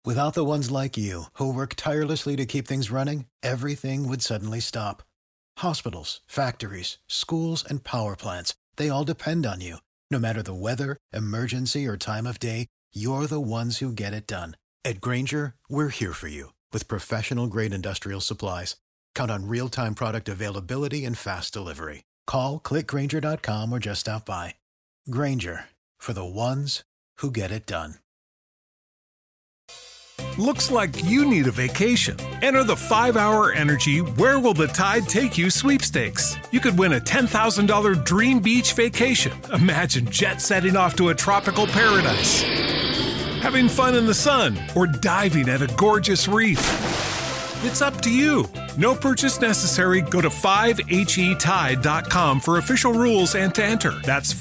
Without the ones like you, who work tirelessly to keep things running, everything would suddenly stop. Hospitals, factories, schools, and power plants, they all depend on you. No matter the weather, emergency, or time of day, you're the ones who get it done. At Grainger, we're here for you with professional-grade industrial supplies. Count on real-time product availability and fast delivery. Call, clickgrainger.com, or just stop by. Grainger, for the ones who get it done. Looks like you need a vacation. Enter the 5-Hour Energy Where Will the Tide Take You sweepstakes. You could win a $10,000 dream beach vacation. Imagine jet setting off to a tropical paradise, having fun in the sun, or diving at a gorgeous reef. It's up to you. No purchase necessary. Go to 5HETide.com for official rules and to enter. That's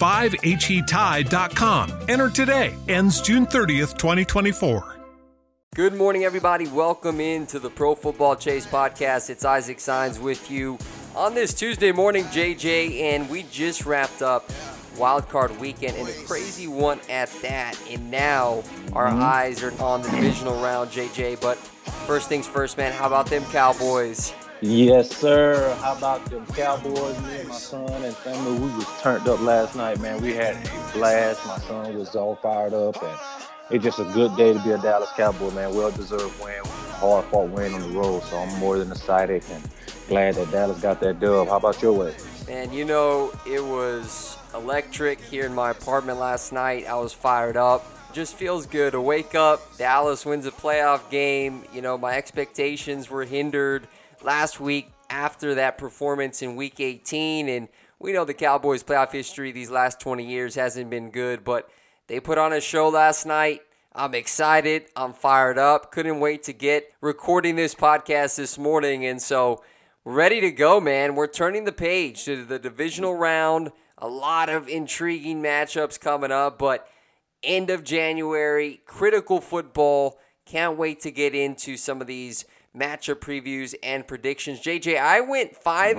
5HETide.com. Enter today. Ends June 30th, 2024. Good morning, everybody. Welcome into the Pro Football Chase podcast. It's Isaac Signs with you on this Tuesday morning, JJ, and we just wrapped up Wild Card Weekend, and a crazy one at that. And now our eyes are on the divisional round, JJ. But first things first, man, how about them Cowboys? Yes, sir. How about them Cowboys? Me and my son and family, we was turned up last night, man. We had a blast. My son was all fired up, and it's just a good day to be a Dallas Cowboy, man. Well-deserved win, hard-fought win on the road. So I'm more than excited and glad that Dallas got that dub. How about your way? Man, you know, it was electric here in my apartment last night. I was fired up. Just feels good to wake up. Dallas wins a playoff game. You know, my expectations were hindered last week after that performance in Week 18. And we know the Cowboys' playoff history these last 20 years hasn't been good, but they put on a show last night. I'm excited. I'm fired up. Couldn't wait to get recording this podcast this morning. And so, ready to go, man. We're turning the page to the divisional round. A lot of intriguing matchups coming up, but end of January, critical football. Can't wait to get into some of these matchup previews and predictions. JJ, I went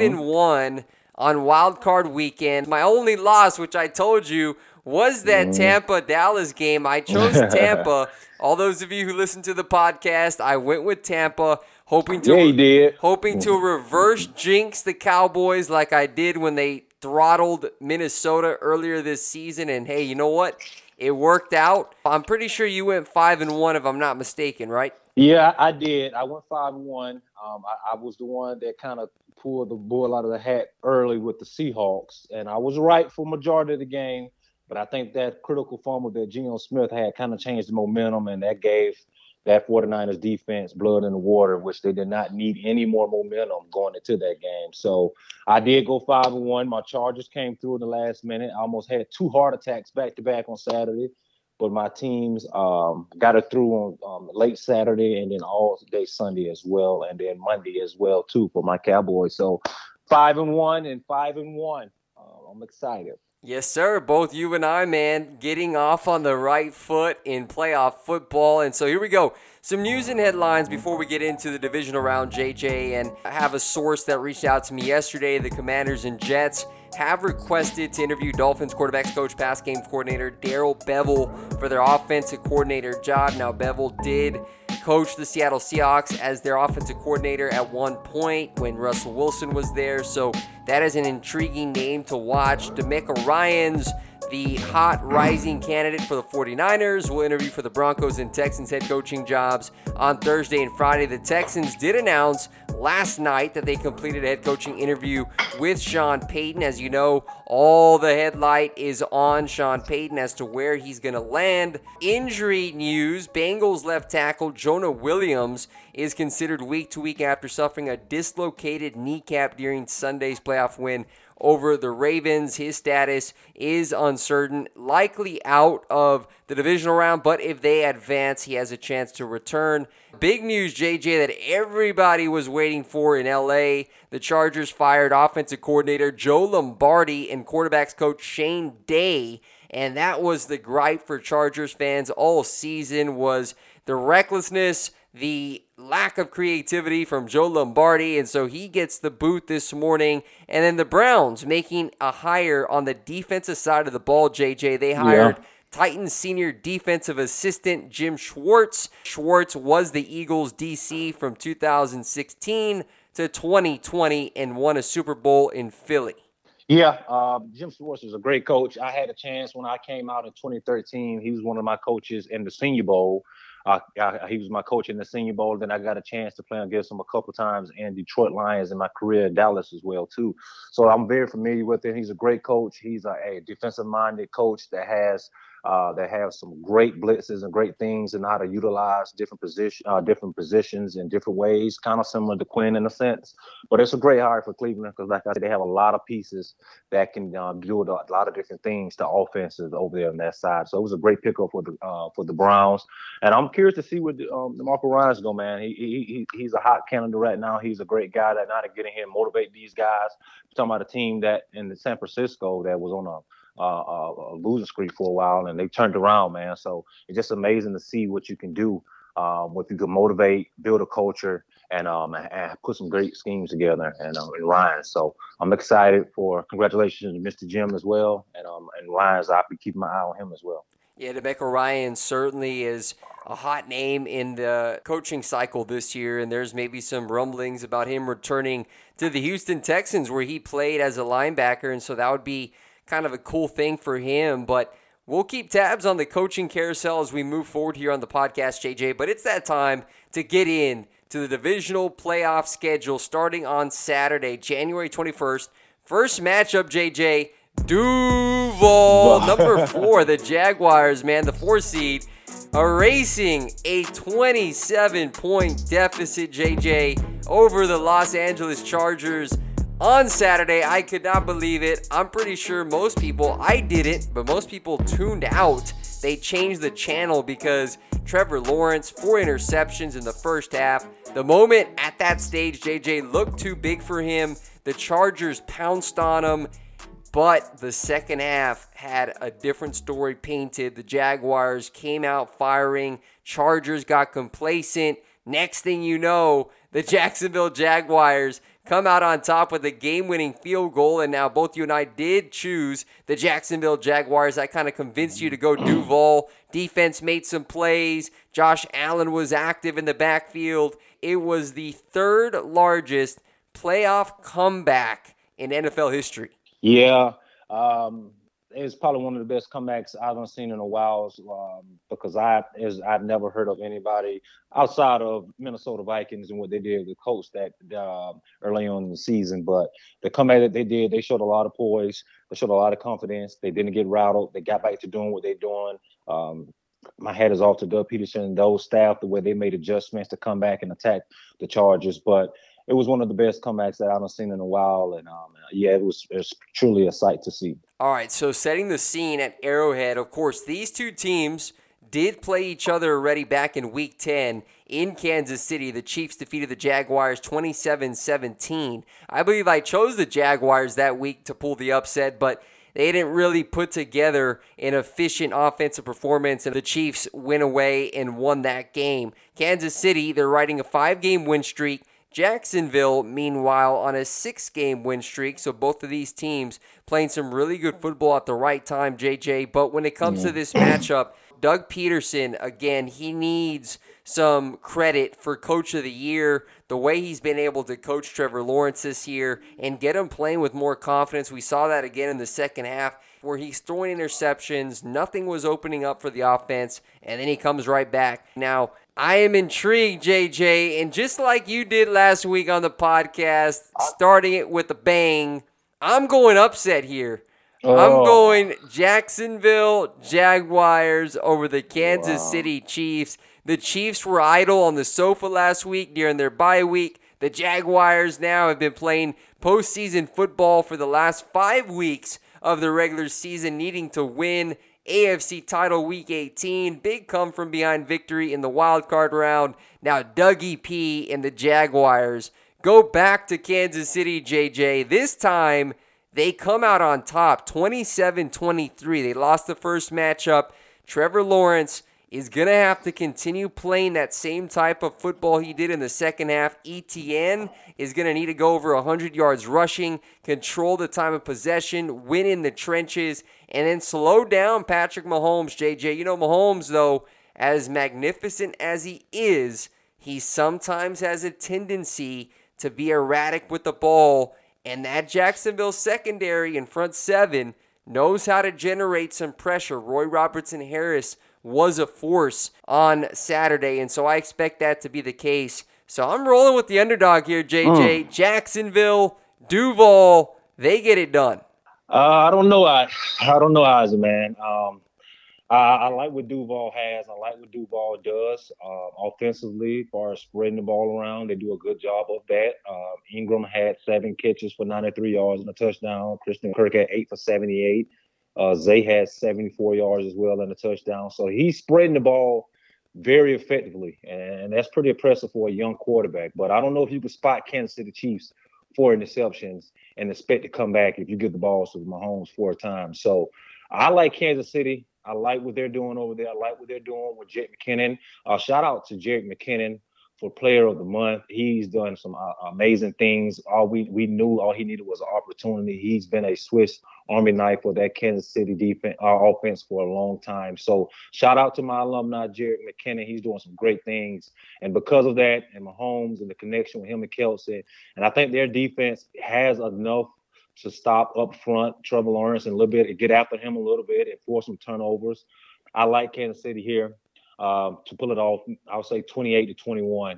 5-1 on Wild Card Weekend. My only loss, which I told you, was that Tampa-Dallas game. I chose Tampa. All those of you who listen to the podcast, I went with Tampa, hoping to reverse jinx the Cowboys like I did when they throttled Minnesota earlier this season. And hey, you know what? It worked out. I'm pretty sure you went 5-1 if I'm not mistaken, right? Yeah, I did. I went 5-1. I was the one that kind of pulled the bull out of the hat early with the Seahawks, and I was right for majority of the game. But I think that critical fumble that Geno Smith had kind of changed the momentum, and that gave that 49ers defense blood in the water, which they did not need any more momentum going into that game. So I did go 5-1. My Chargers came through in the last minute. I almost had 2 heart attacks back-to-back on Saturday, but my teams got it through on late Saturday and then all day Sunday as well, and then Monday as well, too, for my Cowboys. So 5-1 and 5-1. I'm excited. Yes, sir. Both you and I, man, getting off on the right foot in playoff football. And so here we go. Some news and headlines before we get into the divisional round, JJ. And I have a source that reached out to me yesterday. The Commanders and Jets have requested to interview Dolphins quarterbacks coach, pass game coordinator Darrell Bevell for their offensive coordinator job. Now, Bevell did coach the Seattle Seahawks as their offensive coordinator at one point when Russell Wilson was there. So that is an intriguing name to watch. DeMeco Ryans, the hot rising candidate for the 49ers, will interview for the Broncos and Texans head coaching jobs on Thursday and Friday. The Texans did announce last night that they completed a head coaching interview with Sean Payton. As you know, all the headlight is on Sean Payton as to where he's going to land. Injury news, Bengals left tackle Jonah Williams is considered week to week after suffering a dislocated kneecap during Sunday's playoff win over the Ravens. His status is uncertain, likely out of the divisional round, but if they advance, he has a chance to return. Big news, JJ, that everybody was waiting for in LA. The Chargers fired offensive coordinator Joe Lombardi and quarterbacks coach Shane Day, and that was the gripe for Chargers fans all season, was the recklessness, the lack of creativity from Joe Lombardi, and so he gets the boot this morning. And then the Browns making a hire on the defensive side of the ball, JJ. They hired Titans senior defensive assistant Jim Schwartz. Schwartz was the Eagles' DC from 2016 to 2020 and won a Super Bowl in Philly. Yeah, Jim Schwartz is a great coach. I had a chance when I came out in 2013. He was one of my coaches in the Senior Bowl. He was my coach in the Senior Bowl. Then I got a chance to play against him a couple times in Detroit Lions in my career in Dallas as well, too. So I'm very familiar with him. He's a great coach. He's a defensive-minded coach that has some great blitzes and great things and how to utilize different positions in different ways, kind of similar to Quinn in a sense. But it's a great hire for Cleveland because, like I said, they have a lot of pieces that can do a lot of different things to offenses over there on that side. So it was a great pickup for the Browns. And I'm curious to see what DeMarco Ryans go, man. He's a hot candidate right now. He's a great guy that know how to get in here and motivate these guys. We're talking about a team that in the San Francisco that was on a losing streak for a while, and they turned around, man. So it's just amazing to see what you can do, what you can motivate, build a culture, and put some great schemes together. And Ryan, so I'm excited for congratulations to Mr. Jim as well, and Ryan's. I'll be keeping my eye on him as well. Yeah, DeMeco Ryans certainly is a hot name in the coaching cycle this year, and there's maybe some rumblings about him returning to the Houston Texans where he played as a linebacker, and so that would be kind of a cool thing for him. But we'll keep tabs on the coaching carousel as we move forward here on the podcast, JJ. But it's that time to get in to the divisional playoff schedule starting on Saturday, January 21st. First matchup, JJ, Duval, number 4, the Jaguars, man, the 4 seed, erasing a 27-point deficit, JJ, over the Los Angeles Chargers. On Saturday, I could not believe it. I'm pretty sure most people, I didn't, but most people tuned out. They changed the channel because Trevor Lawrence, 4 interceptions in the first half. The moment at that stage, JJ, looked too big for him. The Chargers pounced on him, but the second half had a different story painted. The Jaguars came out firing. Chargers got complacent. Next thing you know, the Jacksonville Jaguars come out on top with a game-winning field goal, and now both you and I did choose the Jacksonville Jaguars. I kind of convinced you to go Duval. Defense made some plays. Josh Allen was active in the backfield. It was the third largest playoff comeback in NFL history. Yeah, it's probably one of the best comebacks I've seen in a while because I've never heard of anybody outside of Minnesota Vikings and what they did with Colts that early on in the season. But the comeback that they did, they showed a lot of poise. They showed a lot of confidence. They didn't get rattled. They got back to doing what they're doing. My hat is off to Doug Peterson and those staff, the way they made adjustments to come back and attack the Chargers. But it was one of the best comebacks that I've seen in a while. And, it was truly a sight to see. All right, so setting the scene at Arrowhead, of course, these two teams did play each other already back in Week 10 in Kansas City. The Chiefs defeated the Jaguars 27-17. I believe I chose the Jaguars that week to pull the upset, but they didn't really put together an efficient offensive performance, and the Chiefs went away and won that game. Kansas City, they're riding a 5-game win streak. Jacksonville, meanwhile, on a 6-game win streak. So both of these teams playing some really good football at the right time, JJ. But when it comes to this matchup, Doug Peterson, again, he needs some credit for Coach of the Year, the way he's been able to coach Trevor Lawrence this year and get him playing with more confidence. We saw that again in the second half where he's throwing interceptions. Nothing was opening up for the offense, and then he comes right back. Now, I am intrigued, JJ, and just like you did last week on the podcast, starting it with a bang, I'm going upset here. I'm going Jacksonville Jaguars over the Kansas City Chiefs. The Chiefs were idle on the sofa last week during their bye week. The Jaguars now have been playing postseason football for the last 5 weeks of the regular season, needing to win AFC title Week 18. Big come-from-behind victory in the wild card round. Now Dougie P and the Jaguars go back to Kansas City, JJ. This time, they come out on top, 27-23. They lost the first matchup. Trevor Lawrence is going to have to continue playing that same type of football he did in the second half. ETN is going to need to go over 100 yards rushing, control the time of possession, win in the trenches, and then slow down Patrick Mahomes, JJ. You know, Mahomes, though, as magnificent as he is, he sometimes has a tendency to be erratic with the ball, and that Jacksonville secondary in front seven knows how to generate some pressure. Roy Robertson-Harris was a force on Saturday, and so I expect that to be the case. So I'm rolling with the underdog here, JJ. Jacksonville, Duval, they get it done. I don't know. I don't know, Isaac, man. I like what Duval has. I like what Duval does offensively, as far as spreading the ball around. They do a good job of that. Ingram had 7 catches for 93 yards and a touchdown. Christian Kirk had 8 for 78. Zay had 74 yards as well and a touchdown. So he's spreading the ball very effectively, and that's pretty impressive for a young quarterback. But I don't know if you can spot Kansas City Chiefs 4 interceptions and expect to come back if you give the balls to Mahomes 4 times. So I like Kansas City. I like what they're doing over there. I like what they're doing with Jerick McKinnon. Shout out to Jerick McKinnon for Player of the Month. He's done some amazing things. We knew all he needed was an opportunity. He's been a Swiss Army knife for that Kansas City defense, offense for a long time. So shout out to my alumni, Jerick McKinnon. He's doing some great things. And because of that, and Mahomes and the connection with him and Kelsey, and I think their defense has enough to stop up front Trevor Lawrence and a little bit, get after him a little bit and force some turnovers. I like Kansas City here to pull it off. I would say 28-21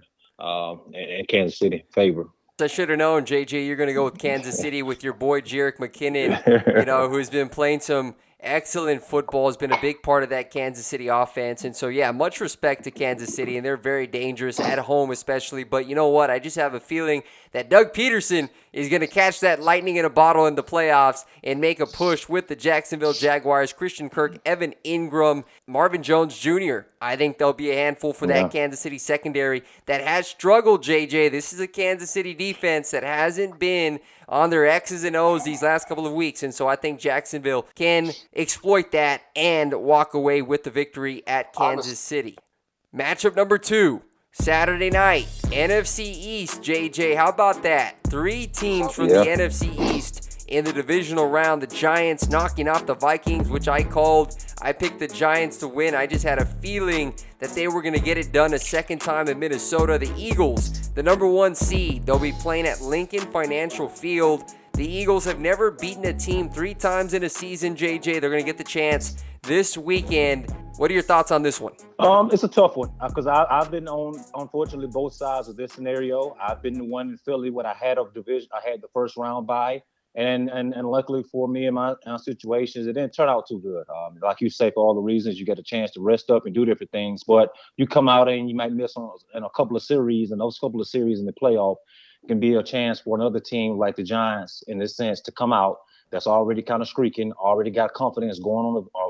in Kansas City favor. I should have known, JJ, you're going to go with Kansas City with your boy Jerick McKinnon, who's been playing some excellent football, has been a big part of that Kansas City offense. And so, yeah, much respect to Kansas City, and they're very dangerous at home especially. But you know what? I just have a feeling that Doug Peterson is going to catch that lightning in a bottle in the playoffs and make a push with the Jacksonville Jaguars. Christian Kirk, Evan Ingram, Marvin Jones Jr. I think they'll be a handful for that Kansas City secondary that has struggled, JJ. This is a Kansas City defense that hasn't been on their X's and O's these last couple of weeks. And so I think Jacksonville can exploit that and walk away with the victory at Kansas City. Matchup number 2, Saturday night, NFC East, JJ. How about that? 3 teams from the NFC East in the divisional round. The Giants knocking off the Vikings, which I called. I picked the Giants to win. I just had a feeling that they were going to get it done a second time in Minnesota. The Eagles, the number 1 seed, they'll be playing at Lincoln Financial Field. The Eagles have never beaten a team 3 times in a season, JJ. They're going to get the chance this weekend. What are your thoughts on this one? It's a tough one because I've been on, unfortunately, both sides of this scenario. I've been the one in Philly when I had a division. I had the first round bye. And luckily for me and my situations, it didn't turn out too good. Like you say, for all the reasons, you get a chance to rest up and do different things. But you come out and you might miss on in a couple of series, and those couple of series in the playoff can be a chance for another team like the Giants, in this sense, to come out that's already kind of streaking, already got confidence going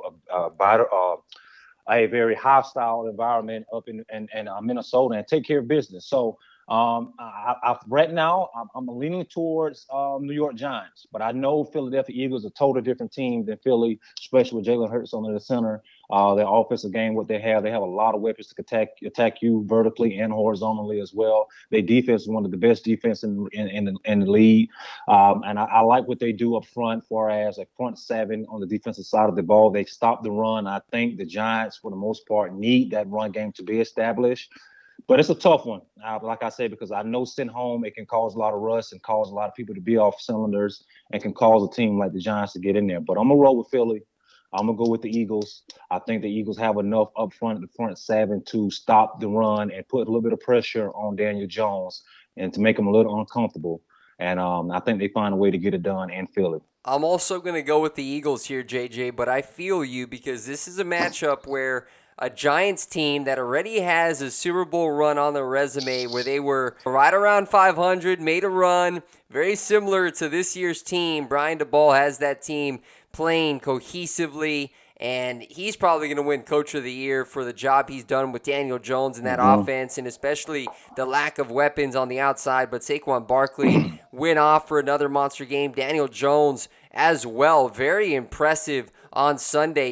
on a very hostile environment up in Minnesota and take care of business. So right now, I'm leaning towards New York Giants, but I know Philadelphia Eagles are a totally different team than Philly, especially with Jalen Hurts on the center. Their offensive game, what they have a lot of weapons to attack you vertically and horizontally as well. Their defense is one of the best defense in the league, and I like what they do up front, far as a front 7 on the defensive side of the ball. They stop the run. I think the Giants, for the most part, need that run game to be established. But it's a tough one, like I said, because I know sitting home, it can cause a lot of rust and cause a lot of people to be off cylinders and can cause a team like the Giants to get in there. But I'm going to roll with Philly. I'm going to go with the Eagles. I think the Eagles have enough up front, the front 7, to stop the run and put a little bit of pressure on Daniel Jones and to make him a little uncomfortable. And I think they find a way to get it done in Philly. I'm also going to go with the Eagles here, JJ, but I feel you because this is a matchup where a Giants team that already has a Super Bowl run on their resume where they were right around 500, made a run, very similar to this year's team. Brian DeBall has that team playing cohesively And he's probably going to win Coach of the Year for the job he's done with Daniel Jones in that offense, and especially the lack of weapons on the outside. But Saquon Barkley went off for another monster game. Daniel Jones as well, very impressive on Sunday.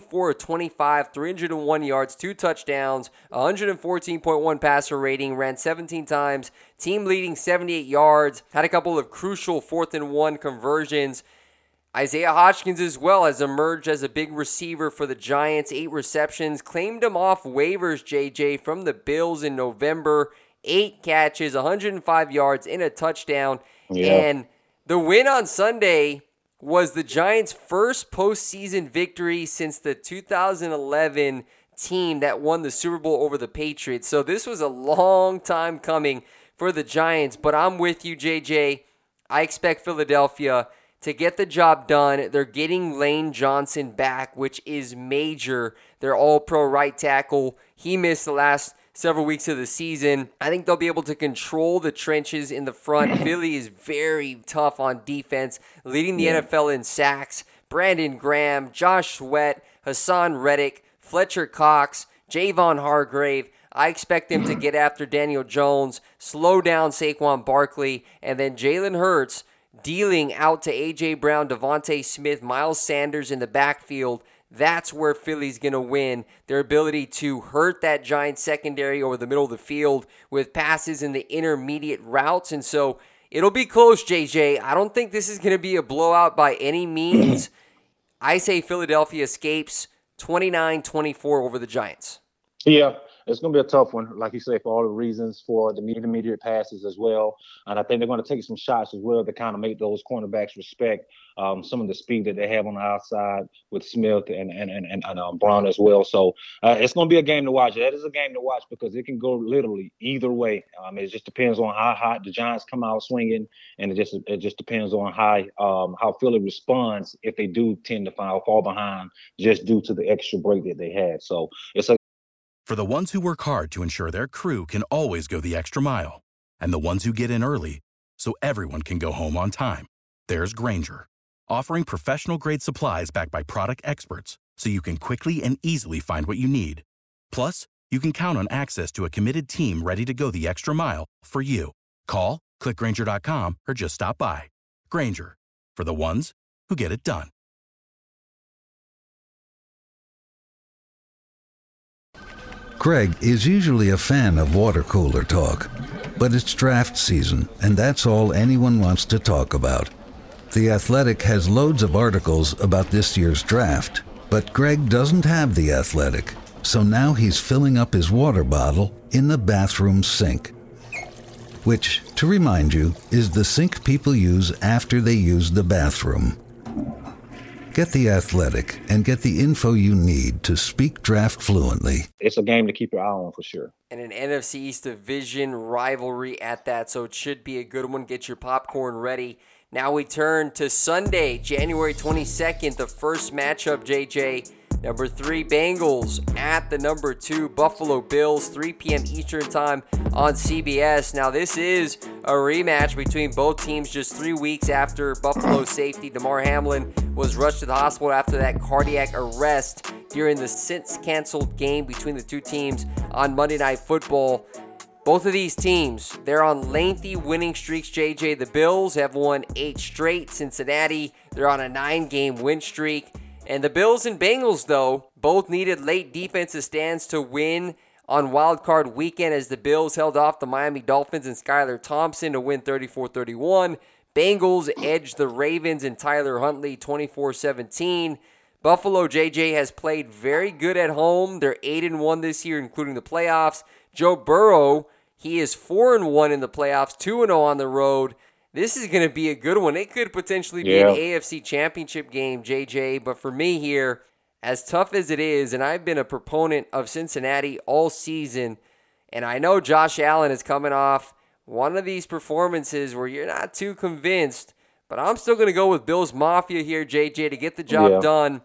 24-25, 301 yards, 2 touchdowns, 114.1 passer rating, ran 17 times, team leading 78 yards, had a couple of crucial 4th-and-1 conversions. Isaiah Hodgins as well has emerged as a big receiver for the Giants. 8 receptions. Claimed him off waivers, JJ, from the Bills in November. 8 catches, 105 yards, and a touchdown. Yeah. And the win on Sunday was the Giants' first postseason victory since the 2011 team that won the Super Bowl over the Patriots. So this was a long time coming for the Giants. But I'm with you, JJ. I expect Philadelphia to get the job done. They're getting Lane Johnson back, which is major. They're all-pro right tackle. He missed the last several weeks of the season. I think they'll be able to control the trenches in the front. Philly is very tough on defense, leading the NFL in sacks. Brandon Graham, Josh Sweat, Hassan Reddick, Fletcher Cox, Javon Hargrave. I expect them to get after Daniel Jones, slow down Saquon Barkley, and then Jalen Hurts dealing out to A.J. Brown, Devontae Smith, Miles Sanders in the backfield. That's where Philly's going to win. Their ability to hurt that Giants secondary over the middle of the field with passes in the intermediate routes. And so it'll be close, JJ. I don't think this is going to be a blowout by any means. I say Philadelphia escapes 29-24 over the Giants. Yeah, it's going to be a tough one, like you say, for all the reasons for the intermediate passes as well. And I think they're going to take some shots as well to kind of make those cornerbacks respect some of the speed that they have on the outside with Smith and Brown as well. So it's going to be a game to watch. That is a game to watch because it can go literally either way. It just depends on how hot the Giants come out swinging, and it just depends on how Philly responds if they do tend to fall behind just due to the extra break that they had. So it's a For the ones who work hard to ensure their crew can always go the extra mile, and the ones who get in early so everyone can go home on time, there's Grainger, offering professional-grade supplies backed by product experts so you can quickly and easily find what you need. Plus, you can count on access to a committed team ready to go the extra mile for you. Call, click Grainger.com, or just stop by. Grainger, for the ones who get it done. Greg is usually a fan of water cooler talk, but it's draft season, and that's all anyone wants to talk about. The Athletic has loads of articles about this year's draft, but Greg doesn't have The Athletic, so now he's filling up his water bottle in the bathroom sink, which, to remind you, is the sink people use after they use the bathroom. Get The Athletic and get the info you need to speak draft fluently. It's a game to keep your eye on for sure. And an NFC East division rivalry at that, so it should be a good one. Get your popcorn ready. Now we turn to Sunday, January 22nd, the first matchup, JJ. Number 3 Bengals at the number 2 Buffalo Bills, 3 p.m. Eastern time on CBS. Now this is a rematch between both teams just 3 weeks after Buffalo safety Damar Hamlin was rushed to the hospital after that cardiac arrest during the since-canceled game between the two teams on Monday Night Football. Both of these teams, they're on lengthy winning streaks, JJ. The Bills have won 8 straight. Cincinnati, they're on a 9-game win streak. And the Bills and Bengals, though, both needed late defensive stands to win on Wild Card Weekend as the Bills held off the Miami Dolphins and Skylar Thompson to win 34-31. Bengals edged the Ravens and Tyler Huntley 24-17. Buffalo, JJ, has played very good at home. They're 8-1 this year, including the playoffs. Joe Burrow, he is 4-1 in the playoffs, 2-0 on the road. This is going to be a good one. It could potentially be an AFC championship game, JJ. But for me here, as tough as it is, and I've been a proponent of Cincinnati all season, and I know Josh Allen is coming off one of these performances where you're not too convinced, but I'm still going to go with Bills Mafia here, JJ, to get the job done.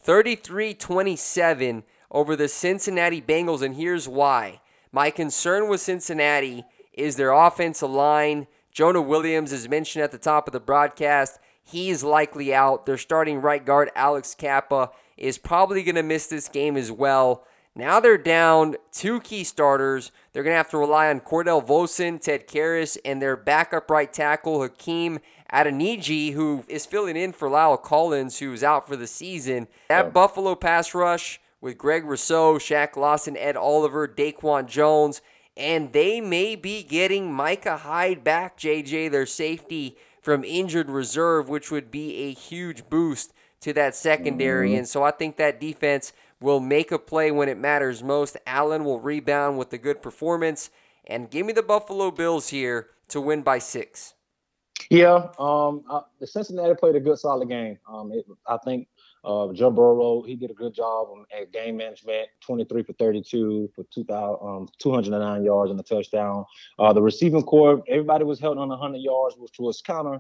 33-27 over the Cincinnati Bengals, and here's why. My concern with Cincinnati is their offensive line. Jonah Williams is mentioned at the top of the broadcast. He's likely out. Their starting right guard, Alex Kappa, is probably going to miss this game as well. Now they're down 2 key starters. They're going to have to rely on Cordell Vosen, Ted Karras, and their backup right tackle, Hakeem Adeniji, who is filling in for Lyle Collins, who's out for the season. That Buffalo pass rush with Greg Rousseau, Shaq Lawson, Ed Oliver, Daquan Jones, and they may be getting Micah Hyde back, JJ, their safety from injured reserve, which would be a huge boost to that secondary. And so I think that defense will make a play when it matters most. Allen will rebound with a good performance. And give me the Buffalo Bills here to win by 6. Yeah, the Cincinnati played a good, solid game. I think Joe Burrow, he did a good job at game management, 23 for 32 for 209 yards and a touchdown. The receiving corps, everybody was held on 100 yards, which was kind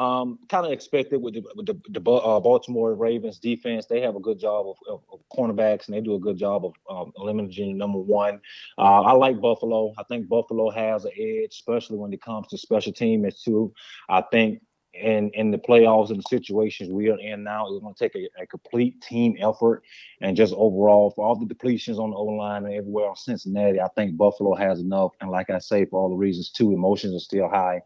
of expected with the Baltimore Ravens defense. They have a good job of cornerbacks, and they do a good job of eliminating number one. I like Buffalo. I think Buffalo has an edge, especially when it comes to special teams too. I think in the playoffs and the situations we are in now, it's going to take a complete team effort, and just overall for all the depletions on the O-line and everywhere on Cincinnati, I think Buffalo has enough. And like I say, for all the reasons too, emotions are still high.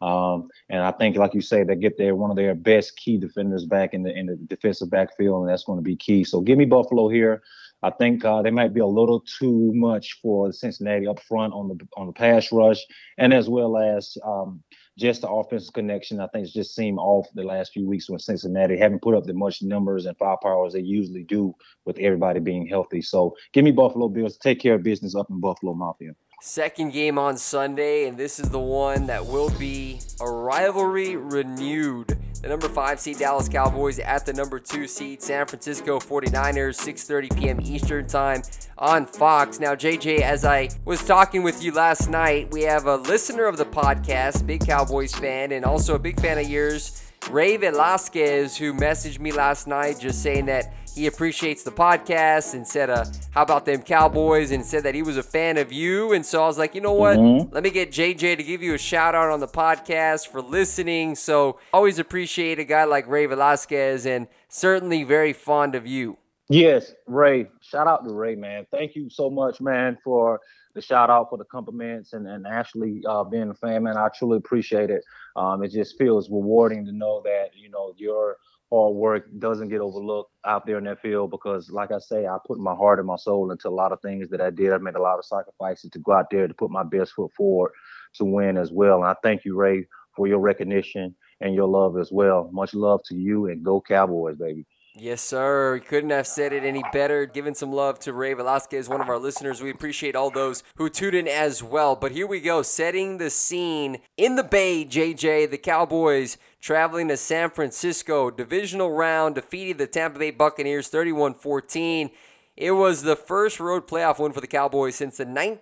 And I think, like you say, they get one of their best key defenders back in the defensive backfield, and that's going to be key. So give me Buffalo here. I think they might be a little too much for Cincinnati up front on the pass rush, and as well as just the offensive connection. I think it's just seemed off the last few weeks when Cincinnati haven't put up the much numbers and firepower as they usually do with everybody being healthy. So give me Buffalo Bills. Take care of business up in Buffalo Mafia. Second game on Sunday, and this is the one that will be a rivalry renewed. The number 5 seed Dallas Cowboys at the number 2 seed San Francisco 49ers, 6:30 p.m. Eastern time on Fox. Now, JJ, as I was talking with you last night, we have a listener of the podcast, big Cowboys fan, and also a big fan of yours, Ray Velasquez, who messaged me last night just saying that he appreciates the podcast and said, how about them Cowboys, and said that he was a fan of you. And so I was like, you know what? Let me get JJ to give you a shout out on the podcast for listening. So always appreciate a guy like Ray Velasquez, and certainly very fond of you. Yes, Ray. Shout out to Ray, man. Thank you so much, man, for the shout out, for the compliments, and actually being a fan, man. I truly appreciate it. It just feels rewarding to know that, your hard work doesn't get overlooked out there in that field, because, like I say, I put my heart and my soul into a lot of things that I did. I made a lot of sacrifices to go out there to put my best foot forward to win as well. And I thank you, Ray, for your recognition and your love as well. Much love to you, and go Cowboys, baby. Yes, sir. Couldn't have said it any better. Giving some love to Ray Velasquez, one of our listeners. We appreciate all those who tuned in as well. But here we go, setting the scene in the Bay, JJ. The Cowboys traveling to San Francisco. Divisional round, defeated the Tampa Bay Buccaneers 31-14. It was the first road playoff win for the Cowboys since the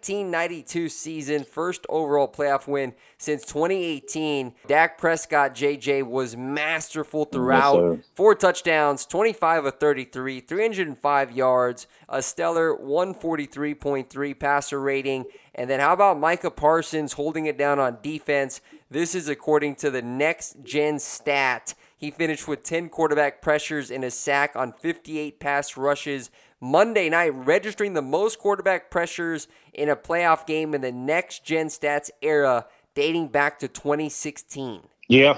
1992 season, first overall playoff win since 2018. Dak Prescott, JJ, was masterful throughout. Yes, 4 touchdowns, 25 of 33, 305 yards, a stellar 143.3 passer rating. And then how about Micah Parsons holding it down on defense? This is according to the Next Gen Stat. He finished with 10 quarterback pressures and a sack on 58 pass rushes Monday night, registering the most quarterback pressures in a playoff game in the Next Gen Stats era, dating back to 2016. Yeah.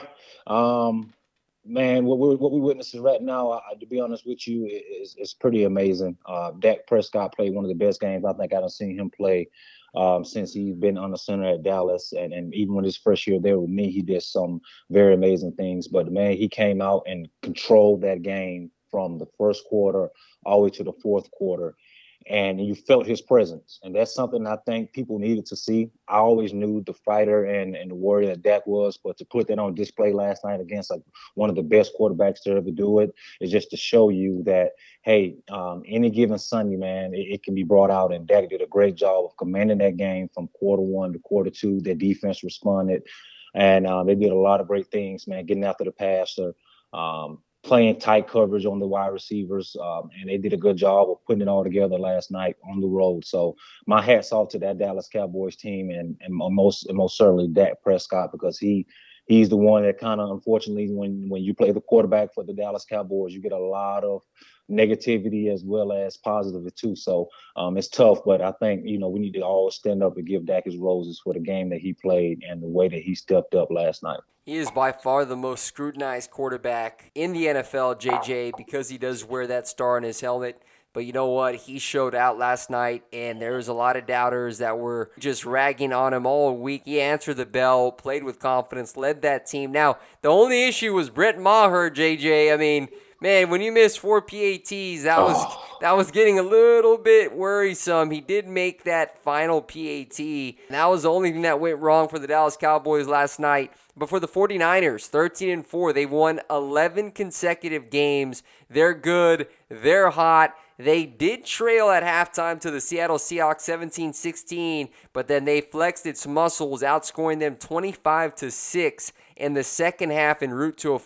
Man, what we're witnessing right now, to be honest with you, is pretty amazing. Dak Prescott played one of the best games I think I've seen him play since he's been on the center at Dallas. And even when his first year there with me, he did some very amazing things. But, man, he came out and controlled that game from the first quarter all the way to the fourth quarter. And you felt his presence. And that's something I think people needed to see. I always knew the fighter and the warrior that Dak was, but to put that on display last night against one of the best quarterbacks to ever do it is just to show you that, hey, any given Sunday, man, it can be brought out. And Dak did a great job of commanding that game from quarter 1 to quarter 2. Their defense responded. And they did a lot of great things, man, getting after the passer, playing tight coverage on the wide receivers, and they did a good job of putting it all together last night on the road. So my hat's off to that Dallas Cowboys team, and most certainly Dak Prescott, because he's the one that kind of, unfortunately, when you play the quarterback for the Dallas Cowboys, you get a lot of negativity as well as positive too. So it's tough, but I think, we need to always stand up and give Dak his roses for the game that he played and the way that he stepped up last night. He is by far the most scrutinized quarterback in the NFL, JJ, because he does wear that star on his helmet. But you know what? He showed out last night, and there was a lot of doubters that were just ragging on him all week. He answered the bell, played with confidence, led that team. Now, the only issue was Brett Maher, JJ. I mean, man, when you miss 4 PATs, that was getting a little bit worrisome. He did make that final PAT. That was the only thing that went wrong for the Dallas Cowboys last night. But for the 49ers, 13-4, they've won 11 consecutive games. They're good. They're hot. They did trail at halftime to the Seattle Seahawks 17-16, but then they flexed its muscles, outscoring them 25-6 in the second half en route to a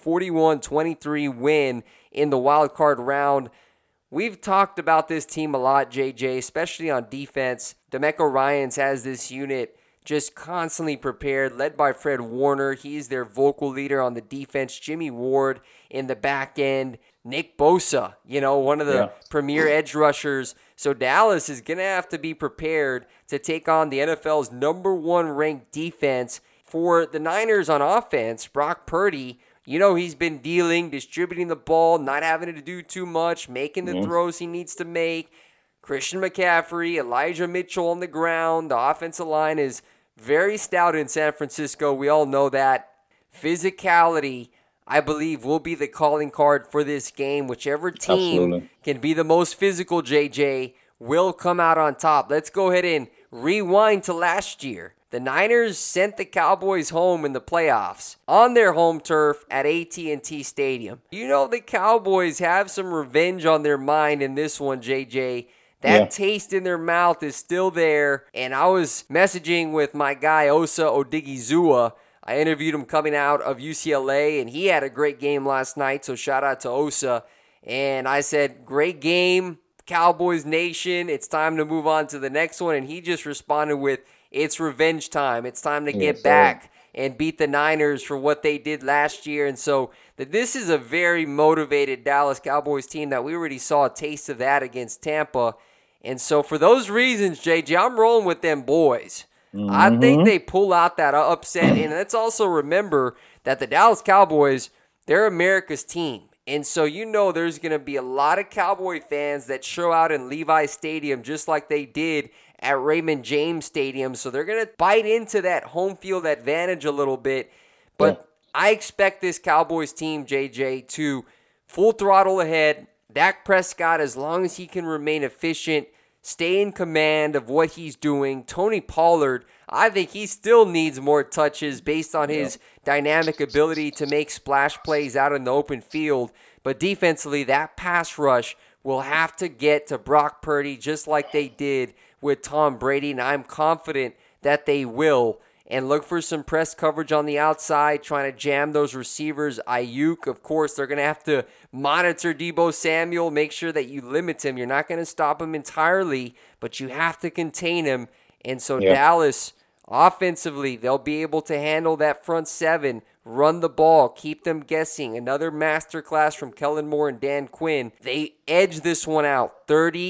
41-23 win in the wild card round. We've talked about this team a lot, JJ, especially on defense. DeMeco Ryans has this unit just constantly prepared, led by Fred Warner. He's their vocal leader on the defense. Jimmy Ward in the back end. Nick Bosa, one of the premier edge rushers. So Dallas is going to have to be prepared to take on the NFL's number 1 ranked defense. For the Niners on offense, Brock Purdy, he's been dealing, distributing the ball, not having to do too much, making the throws he needs to make. Christian McCaffrey, Elijah Mitchell on the ground. The offensive line is very stout in San Francisco. We all know that. Physicality, I believe, will be the calling card for this game. Whichever team can be the most physical, JJ, will come out on top. Let's go ahead and rewind to last year. The Niners sent the Cowboys home in the playoffs on their home turf at AT&T Stadium. The Cowboys have some revenge on their mind in this one, JJ. That taste in their mouth is still there. And I was messaging with my guy, Osa Odigizua. I interviewed him coming out of UCLA, and he had a great game last night, so shout out to Osa. And I said, great game, Cowboys Nation. It's time to move on to the next one. And he just responded with, it's revenge time. It's time to get back and beat the Niners for what they did last year. And so this is a very motivated Dallas Cowboys team that we already saw a taste of that against Tampa. And so for those reasons, JJ, I'm rolling with them boys. I think they pull out that upset. And let's also remember that the Dallas Cowboys, they're America's team. And so there's going to be a lot of Cowboy fans that show out in Levi Stadium just like they did at Raymond James Stadium. So they're going to bite into that home field advantage a little bit. But I expect this Cowboys team, JJ, to full throttle ahead. Dak Prescott, as long as he can remain efficient, stay in command of what he's doing. Tony Pollard, I think he still needs more touches based on his dynamic ability to make splash plays out in the open field. But defensively, that pass rush will have to get to Brock Purdy just like they did with Tom Brady, and I'm confident that they will. And look for some press coverage on the outside, trying to jam those receivers. Ayuk, of course, they're going to have to monitor Deebo Samuel, make sure that you limit him. You're not going to stop him entirely, but you have to contain him. And so Dallas, offensively, they'll be able to handle that front seven, run the ball, keep them guessing. Another masterclass from Kellen Moore and Dan Quinn. They edge this one out,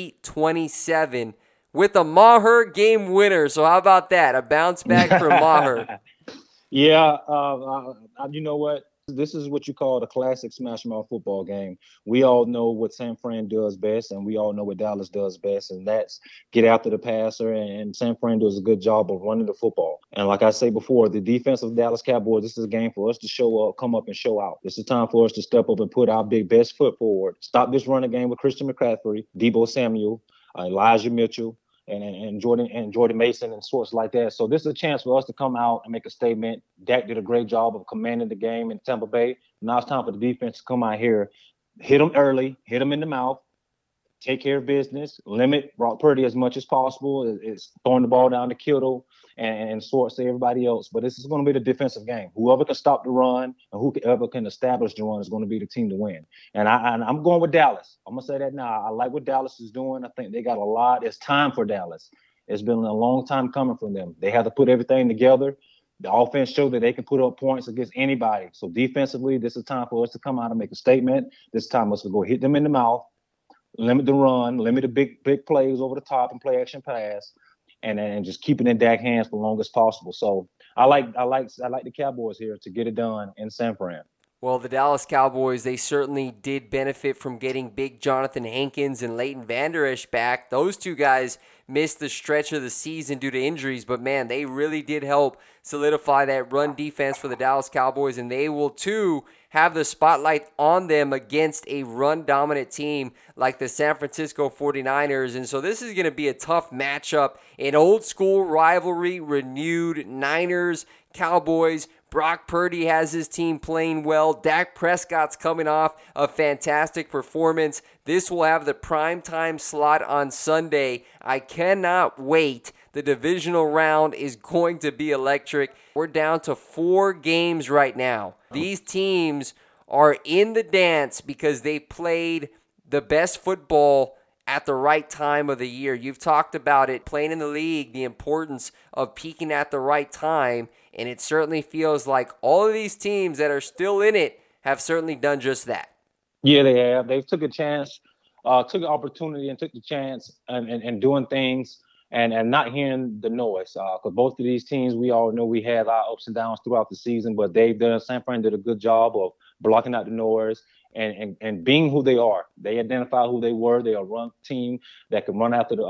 30-27. With a Maher game winner. So how about that? A bounce back from Maher. You know what? This is what you call the classic smash mouth football game. We all know what San Fran does best, and we all know what Dallas does best, and that's get after the passer, and San Fran does a good job of running the football. And like I say before, the defense of Dallas Cowboys, this is a game for us to show up, come up and show out. This is time for us to step up and put our best foot forward. Stop this running game with Christian McCaffrey, Deebo Samuel, Elijah Mitchell, and Jordan Mason and sorts like that. So this is a chance for us to come out and make a statement. Dak did a great job of commanding the game in Tampa Bay. Now it's time for the defense to come out here, hit them early, hit them in the mouth, take care of business, limit Brock Purdy as much as possible. It's throwing the ball down to Kittle and sorts to everybody else. But this is going to be the defensive game. Whoever can stop the run and whoever can establish the run is going to be the team to win. And I'm going with Dallas. I'm going to say that now. I like what Dallas is doing. I think they got a lot. It's time for Dallas. It's been a long time coming from them. They have to put everything together. The offense showed that they can put up points against anybody. So defensively, this is time for us to come out and make a statement. This time us to go hit them in the mouth limit the run, limit the big plays over the top and play action pass, and just keep it in Dak's hands for long as possible. So I like the Cowboys here to get it done in San Fran. Well, the Dallas Cowboys, they certainly did benefit from getting big Jonathan Hankins and Leighton Vander Esch back. Those two guys missed the stretch of the season due to injuries, but man, they really did help solidify that run defense for the Dallas Cowboys, and they will too have the spotlight on them against a run-dominant team like the San Francisco 49ers. And so this is going to be a tough matchup, an old-school rivalry, renewed Niners, Cowboys. Brock Purdy has his team playing well. Dak Prescott's coming off a fantastic performance. This will have the primetime slot on Sunday. I cannot wait. The divisional round is going to be electric. We're down to 4 games right now. These teams are in the dance because they played the best football at the right time of the year. You've talked about it, playing in the league, the importance of peaking at the right time, and it certainly feels like all of these teams that are still in it have certainly done just that. Yeah, they have. They took a chance, took an opportunity and took the chance and doing things and not hearing the noise. Because both of these teams, we all know we had our ups and downs throughout the season, but San Fran did a good job of blocking out the noise and being who they are. They identify who they were. They're a run team that can run after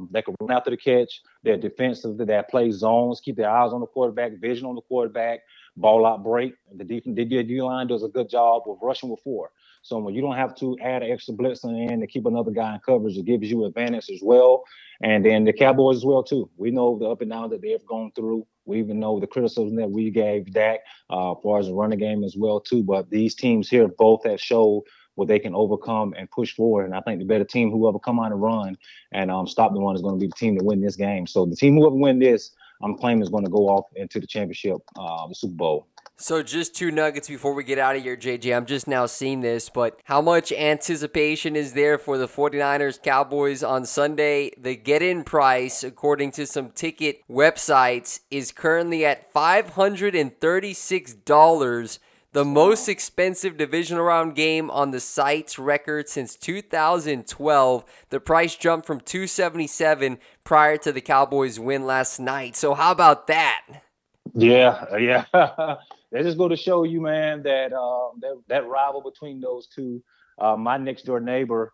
the catch. They're defensive, that play zones, keep their eyes on the quarterback, vision on the quarterback, ball out break. The D-line does a good job of rushing with 4. So when you don't have to add an extra blitzer in to keep another guy in coverage, it gives you advantage as well. And then the Cowboys as well, too. We know the up and down that they have gone through. We even know the criticism that we gave Dak as far as the running game as well, too. But these teams here both have showed what they can overcome and push forward. And I think the better team, whoever come out and run and stop the run, is going to be the team to win this game. So the team whoever win this, I'm claiming is going to go off into the championship, the Super Bowl. So just 2 nuggets before we get out of here, JJ. I'm just now seeing this, but how much anticipation is there for the 49ers Cowboys on Sunday? The get-in price, according to some ticket websites, is currently at $536, the most expensive divisional round game on the site's record since 2012. The price jumped from $277 prior to the Cowboys' win last night. So how about that? Yeah. They just go to show you, man, that that rival between those two. My next door neighbor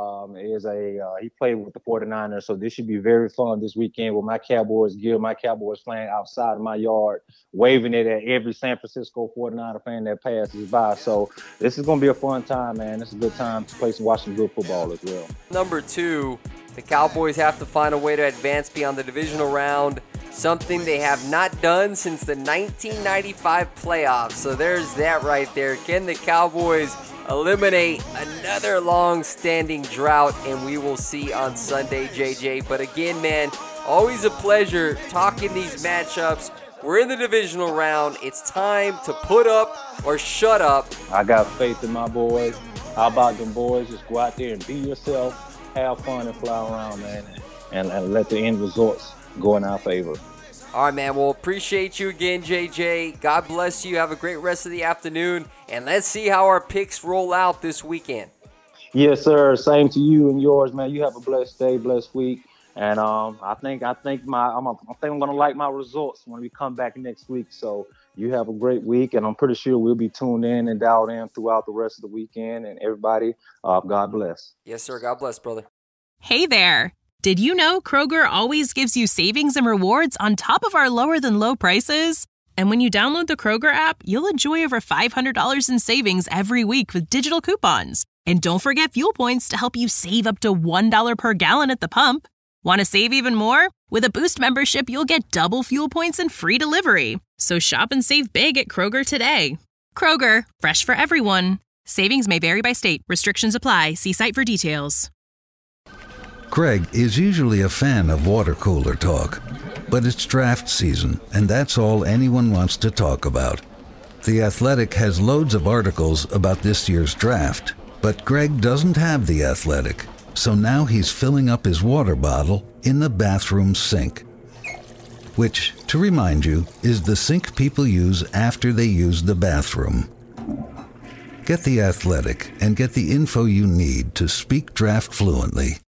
he played with the 49ers, so this should be very fun this weekend with my Cowboys gear, my Cowboys flag outside of my yard, waving it at every San Francisco 49er fan that passes by. So this is going to be a fun time, man. It's a good time to play some watching good football as well. Number 2, the Cowboys have to find a way to advance beyond the divisional round, something they have not done since the 1995 playoffs. So there's that right there. Can the Cowboys eliminate another long-standing drought? And we will see on Sunday, JJ. But again, man, always a pleasure talking these matchups. We're in the divisional round. It's time to put up or shut up. I got faith in my boys. How about them boys? Just go out there and be yourself, have fun, and fly around, man, and let the end results go in our favor. All right, man. Well, appreciate you again, JJ. God bless you. Have a great rest of the afternoon. And let's see how our picks roll out this weekend. Yes, sir. Same to you and yours, man. You have a blessed day, blessed week. And I think I'm going to like my results when we come back next week. So you have a great week, and I'm pretty sure we'll be tuned in and dialed in throughout the rest of the weekend. And everybody, God bless. Yes, sir. God bless, brother. Hey there. Did you know Kroger always gives you savings and rewards on top of our lower-than-low prices? And when you download the Kroger app, you'll enjoy over $500 in savings every week with digital coupons. And don't forget fuel points to help you save up to $1 per gallon at the pump. Want to save even more? With a Boost membership, you'll get double fuel points and free delivery. So shop and save big at Kroger today. Kroger, fresh for everyone. Savings may vary by state. Restrictions apply. See site for details. Craig is usually a fan of water cooler talk, but it's draft season, and that's all anyone wants to talk about. The Athletic has loads of articles about this year's draft, but Greg doesn't have The Athletic, so now he's filling up his water bottle in the bathroom sink. Which, to remind you, is the sink people use after they use the bathroom. Get The Athletic and get the info you need to speak draft fluently.